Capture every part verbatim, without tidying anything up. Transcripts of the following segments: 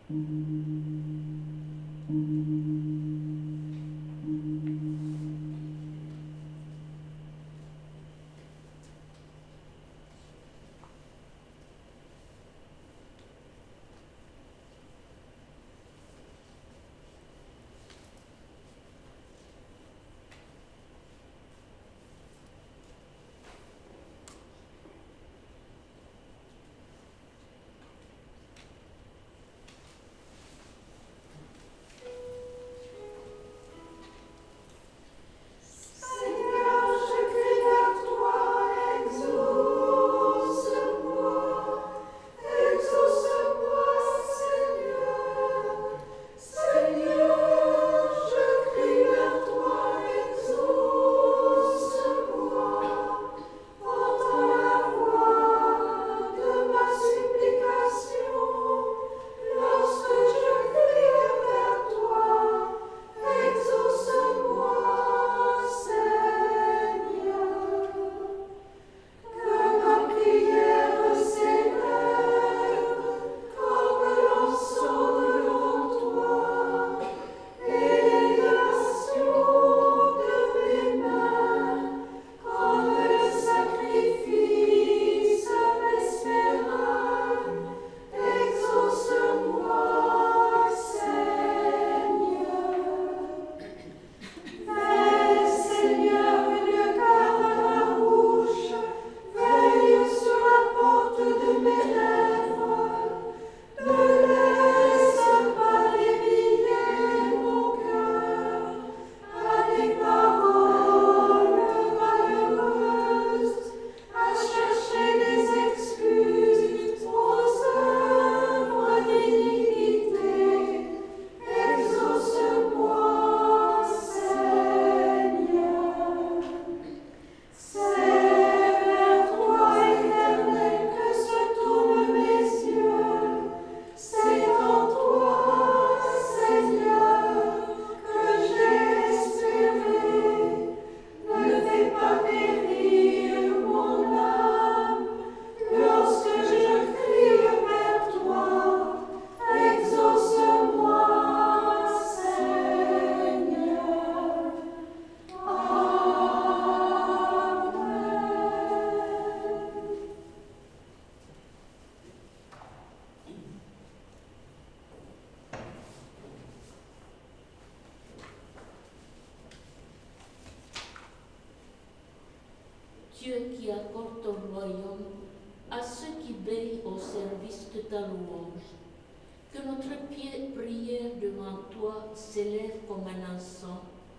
Dieu qui accorde ton royaume à ceux qui veillent au service de ta louange. Que notre prière devant toi s'élève comme un encens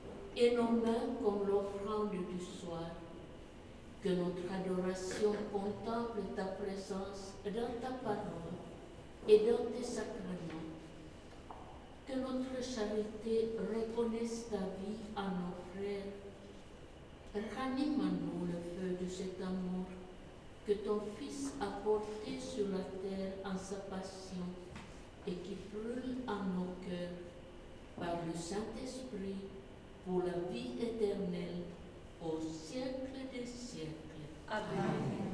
et nos mains comme l'offrande du soir. Que notre adoration contemple ta présence dans ta parole et dans tes sacrements. Que notre charité reconnaisse ta vie à nos frères. Ranime en nous le feu de cet amour que ton Fils a porté sur la terre en sa passion et qui brûle en nos cœurs par le Saint-Esprit pour la vie éternelle au siècle des siècles. Amen.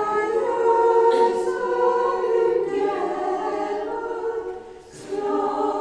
Joyeux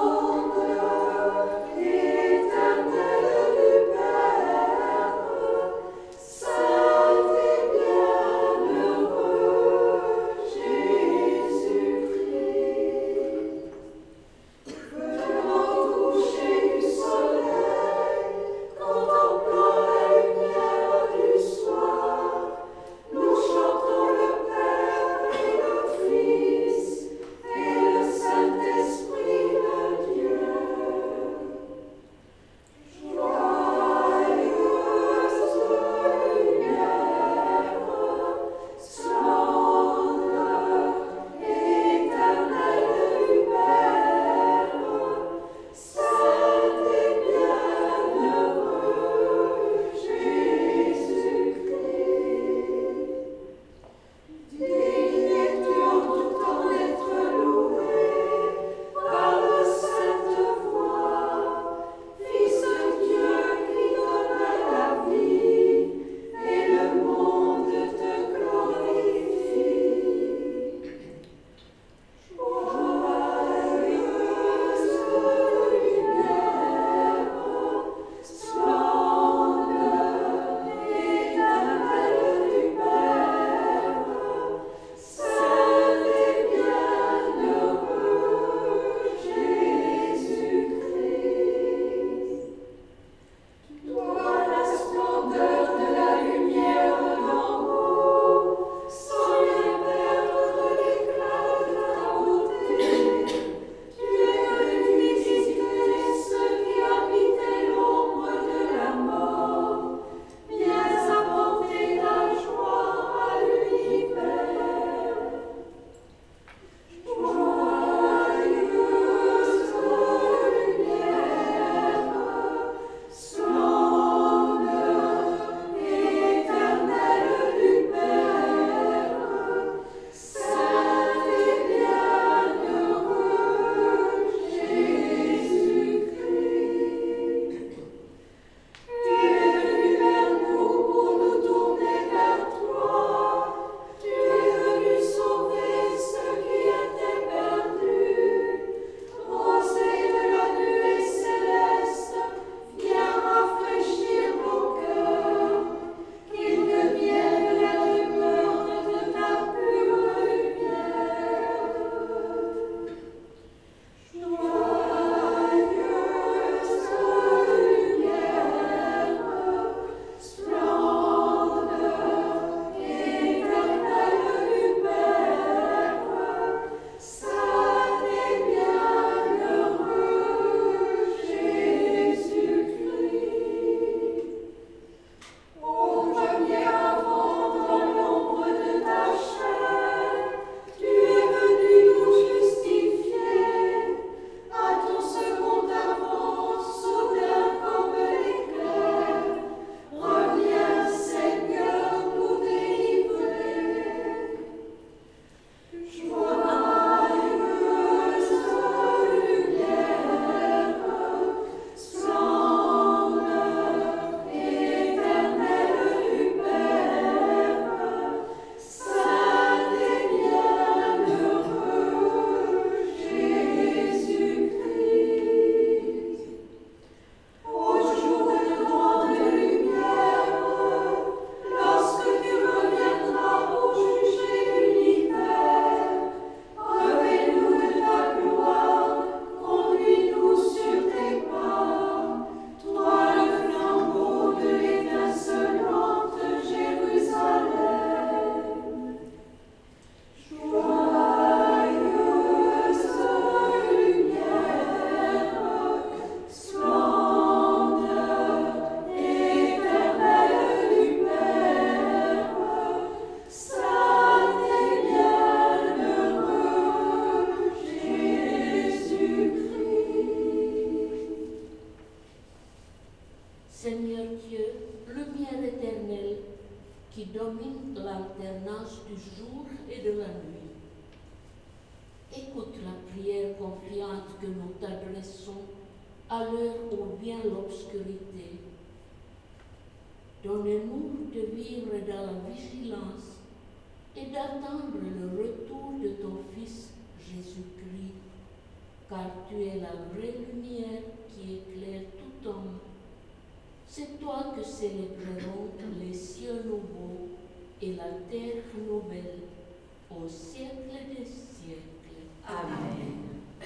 à l'heure où vient l'obscurité. Donne-nous de vivre dans la vigilance et d'attendre le retour de ton Fils Jésus-Christ, car tu es la vraie lumière qui éclaire tout homme. C'est toi que célébreront les cieux nouveaux et la terre nouvelle au siècle des siècles. Amen.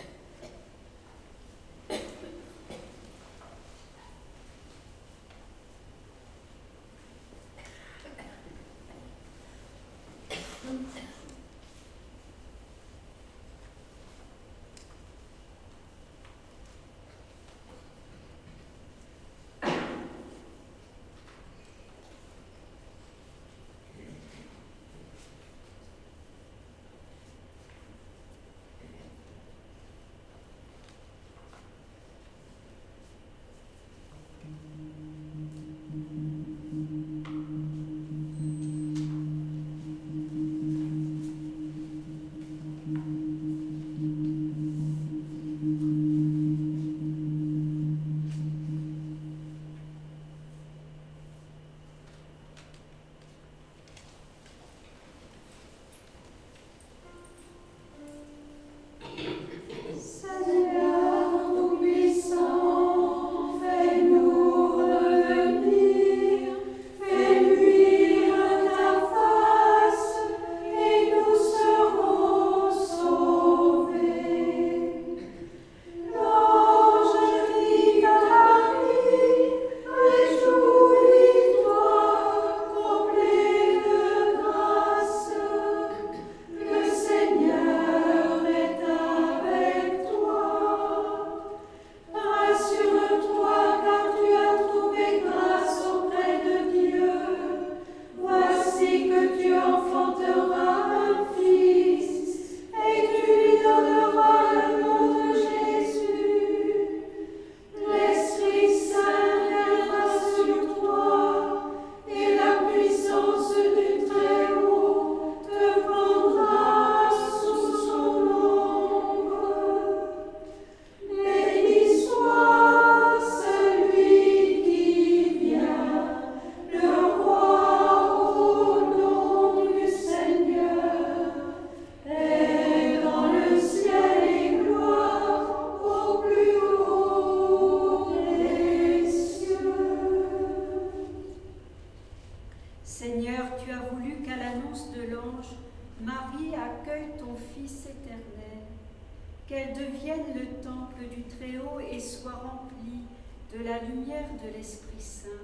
qu'elle devienne le temple du Très-Haut et soit remplie de la lumière de l'Esprit Saint.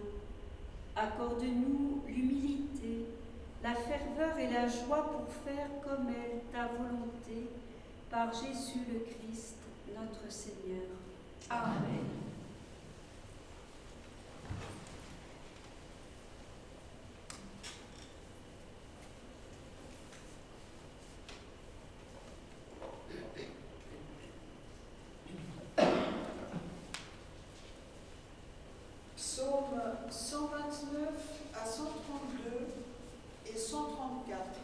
Accorde-nous l'humilité, la ferveur et la joie pour faire comme elle ta volonté, par Jésus le Christ, notre Seigneur. Amen. Psaume cent vingt-neuf à cent trente-deux et cent trente-quatre.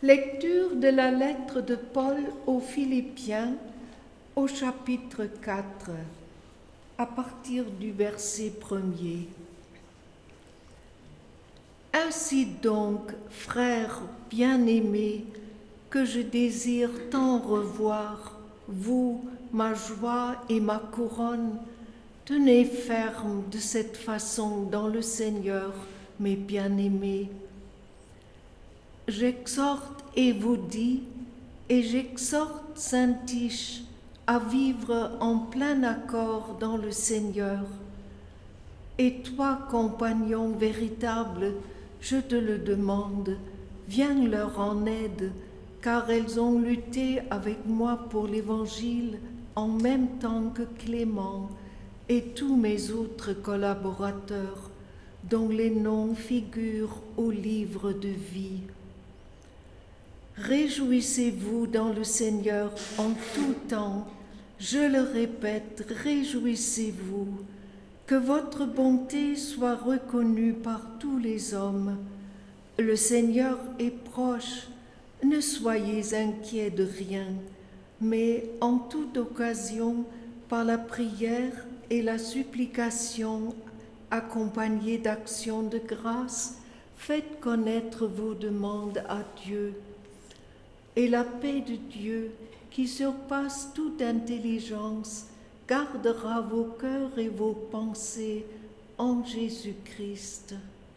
Lecture de la lettre de Paul aux Philippiens au chapitre quatre, à partir du verset premier. Ainsi donc, frères bien-aimés, que je désire tant revoir, vous, ma joie et ma couronne, tenez ferme de cette façon dans le Seigneur, mes bien-aimés. J'exhorte et vous dis, et j'exhorte Saint-Tiche à vivre en plein accord dans le Seigneur. Et toi, compagnon véritable, je te le demande, viens leur en aide, car elles ont lutté avec moi pour l'Évangile en même temps que Clément et tous mes autres collaborateurs, dont les noms figurent au livre de vie. Réjouissez-vous dans le Seigneur en tout temps. Je le répète, réjouissez-vous. Que votre bonté soit reconnue par tous les hommes. Le Seigneur est proche. Ne soyez inquiets de rien, mais en toute occasion, par la prière et la supplication, accompagnées d'actions de grâce, faites connaître vos demandes à Dieu. Et la paix de Dieu, qui surpasse toute intelligence, gardera vos cœurs et vos pensées en Jésus-Christ.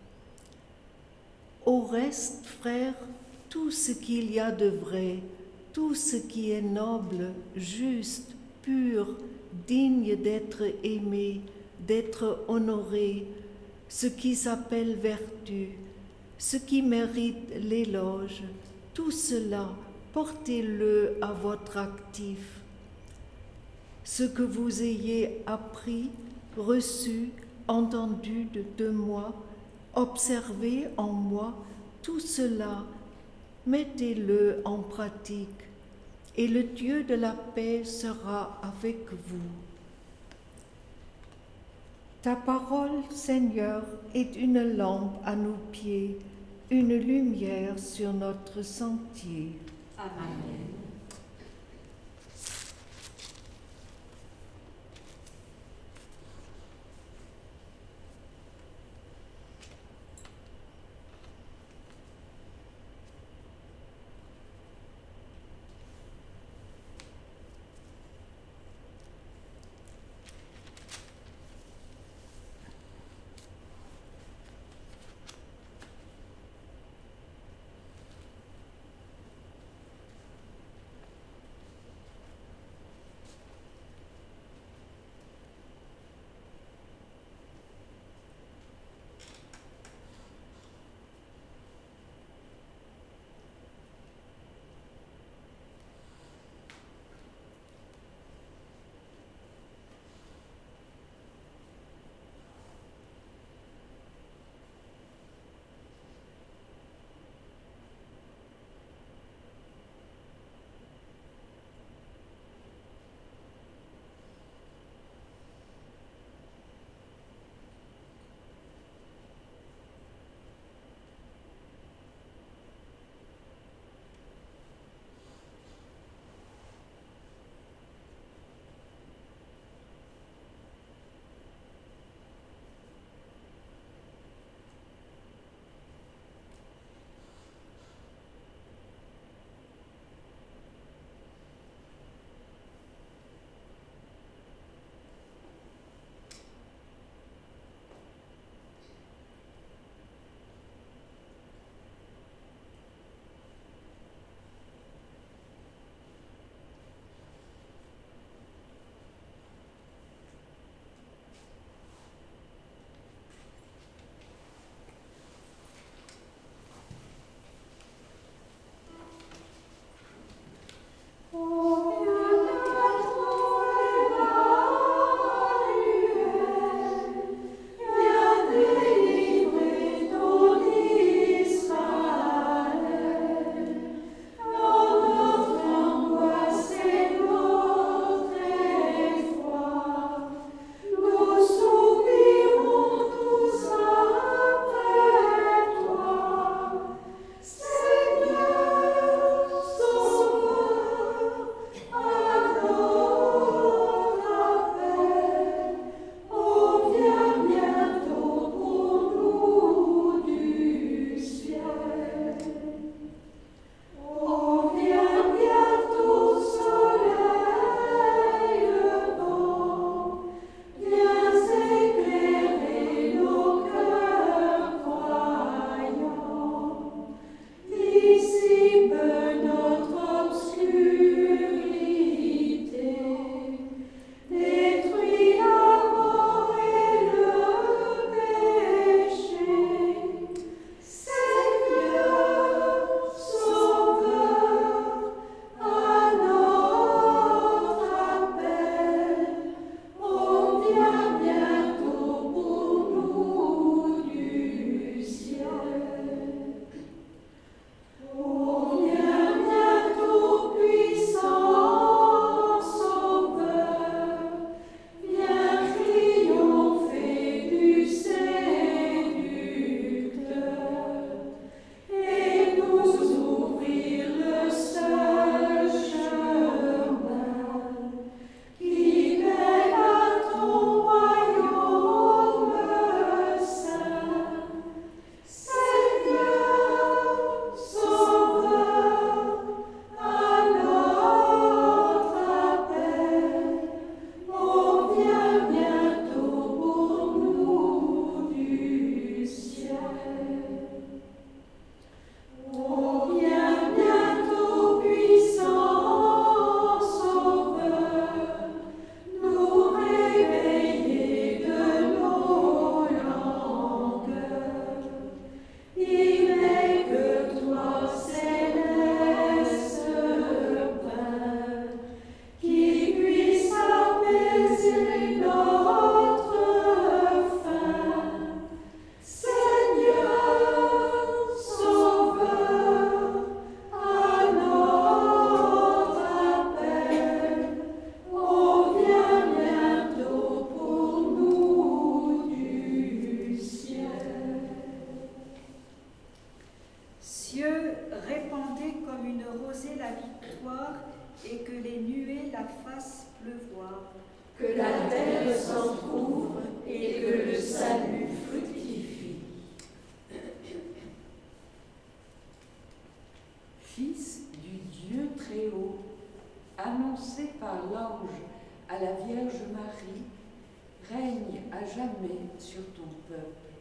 Au reste, frères, tout ce qu'il y a de vrai, tout ce qui est noble, juste, pur, digne d'être aimé, d'être honoré, ce qui s'appelle vertu, ce qui mérite l'éloge, tout cela, portez-le à votre actif. Ce que vous ayez appris, reçu, entendu de, de moi, observé en moi, tout cela, mettez-le en pratique, et le Dieu de la paix sera avec vous. Ta parole, Seigneur, est une lampe à nos pieds, une lumière sur notre sentier. Amen. et que les nuées la fassent pleuvoir. Que la terre s'entrouvre et que le salut fructifie. Fils du Dieu très haut, annoncé par l'ange à la Vierge Marie, règne à jamais sur ton peuple.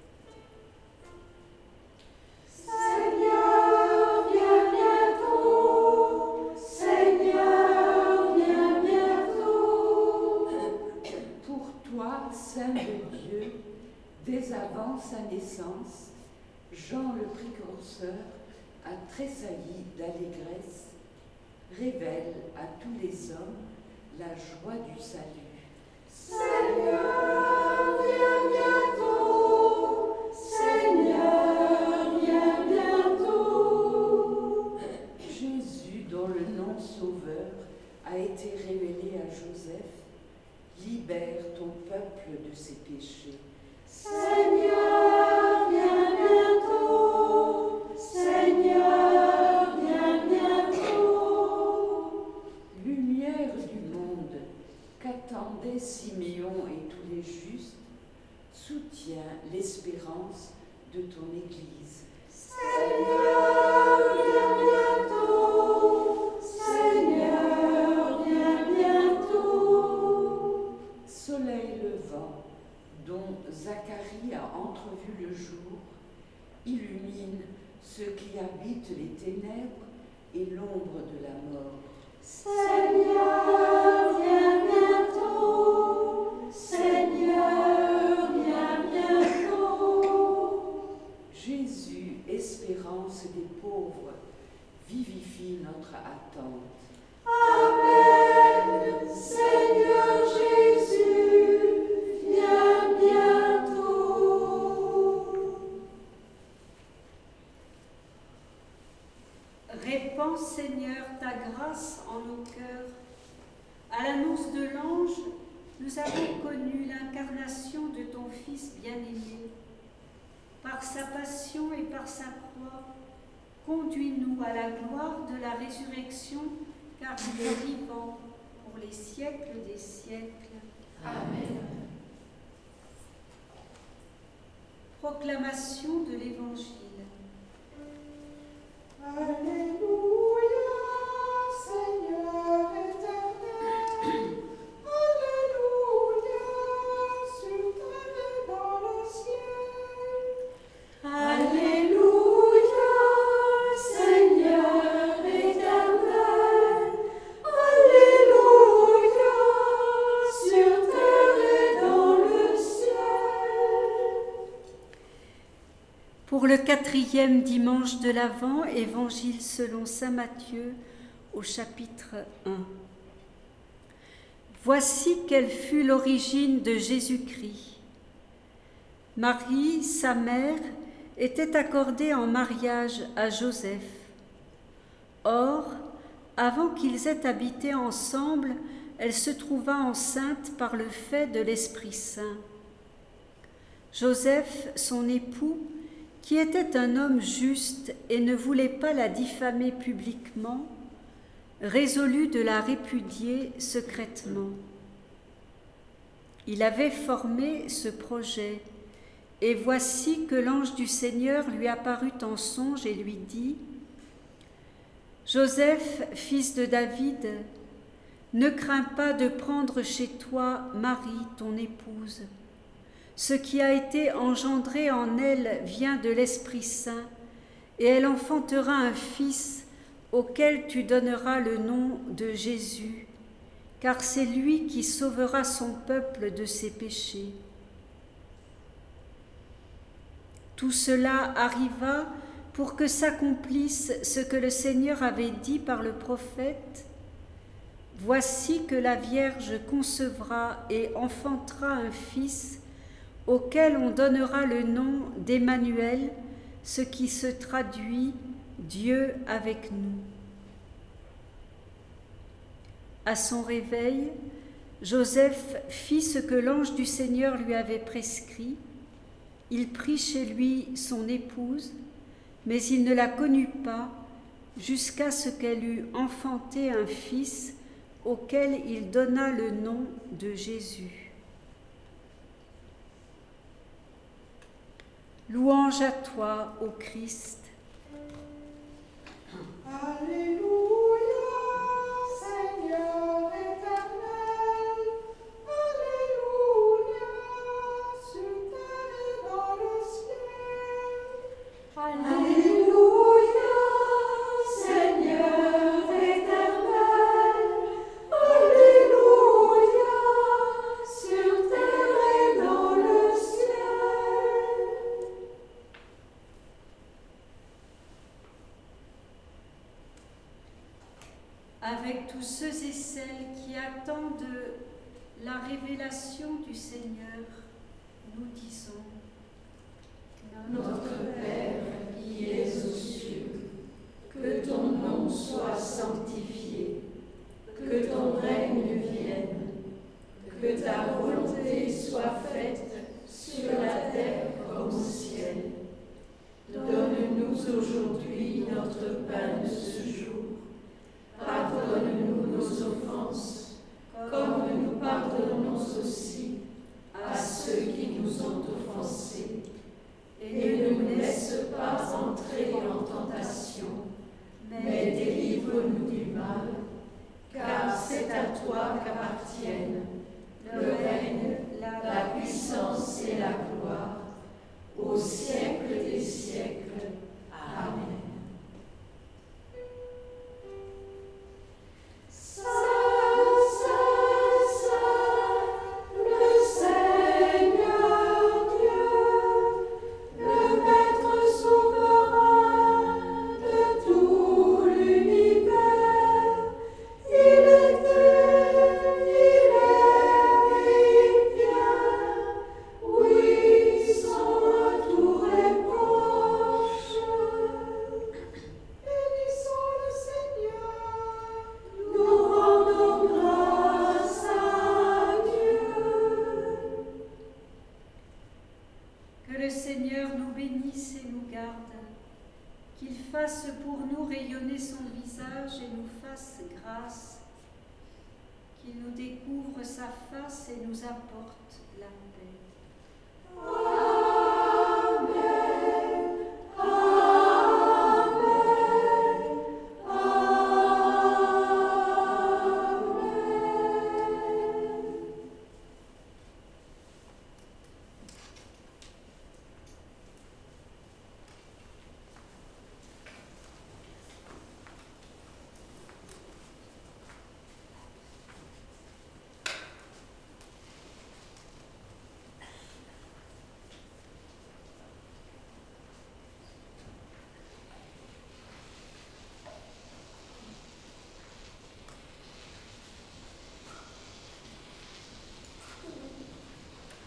Seigneur, viens bientôt. Seigneur, viens bientôt. Pour toi, Saint de Dieu, dès avant sa naissance, Jean le précurseur a tressailli d'allégresse, révèle à tous les hommes la joie du salut. Seigneur, viens bientôt. Seigneur, viens bientôt. Jésus, dont le nom Sauveur a été révélé à Joseph, libère ton peuple de ses péchés. Seigneur, viens bientôt. Seigneur, viens bientôt. Lumière du monde, qu'attendaient Siméon et tous les justes, soutiens l'espérance de ton Église. Seigneur, viens bientôt. Seigneur, viens bientôt. Soleil levant, dont Zacharie a entrevu le jour, illumine ceux qui habitent les ténèbres et l'ombre de la mort. Seigneur, viens bientôt. Seigneur, viens bientôt. Jésus, espérance des pauvres, vivifie notre attente. Amen. Seigneur Jésus, viens bientôt. Répands, Seigneur, ta grâce en nos cœurs. À l'annonce de l'ange, nous avons connu l'incarnation de ton Fils bien-aimé. Par sa passion et par sa croix, conduis-nous à la gloire de la résurrection, car il est vivant pour les siècles des siècles. Amen. Proclamation de l'Évangile. Alléluia, Seigneur éternel. Alléluia, sur terre et dans le ciel. Alléluia, Seigneur éternel. Alléluia, sur terre et dans le ciel. Pour le quatrième dimanche de l'Avent, Évangile selon saint Matthieu, au chapitre un. Voici quelle fut l'origine de Jésus-Christ. Marie, sa mère, était accordée en mariage à Joseph. Or, avant qu'ils aient habité ensemble, elle se trouva enceinte par le fait de l'Esprit Saint. Joseph, son époux, qui était un homme juste et ne voulait pas la diffamer publiquement, résolut de la répudier secrètement. Il avait formé ce projet, et voici que l'ange du Seigneur lui apparut en songe et lui dit : « Joseph, fils de David, ne crains pas de prendre chez toi Marie, ton épouse. Ce qui a été engendré en elle vient de l'Esprit Saint, et elle enfantera un fils auquel tu donneras le nom de Jésus, car c'est lui qui sauvera son peuple de ses péchés. » Tout cela arriva pour que s'accomplisse ce que le Seigneur avait dit par le prophète : « Voici que la Vierge concevra et enfantera un fils auquel on donnera le nom d'Emmanuel, ce qui se traduit « Dieu avec nous ». À son réveil, Joseph fit ce que l'ange du Seigneur lui avait prescrit. Il prit chez lui son épouse, mais il ne la connut pas jusqu'à ce qu'elle eût enfanté un fils auquel il donna le nom de Jésus. Louange à toi, ô Christ. Alléluia, Seigneur éternel. Alléluia, sur terre et dans le ciel. Alléluia, Seigneur éternel. Alléluia, sur terre et dans le ciel. Avec tous ceux et celles qui attendent la révélation du Seigneur, nous disons: Notre Père qui es aux cieux, que ton nom soit sanctifié, que ton règne vienne, que ta volonté soit faite sur la terre comme au ciel. Donne-nous aujourd'hui notre pain de ce jour. Pardonne-nous nos offenses, comme nous pardonnons aussi à ceux qui nous ont offensés. Et ne nous laisse pas entrer en tentation, mais délivre-nous du mal, car c'est à toi qu'appartiennent le règne, la puissance et la gloire, au siècle des siècles. Amen. Pour nous rayonner son visage et nous fasse grâce, qu'il nous découvre sa face et nous apporte la paix.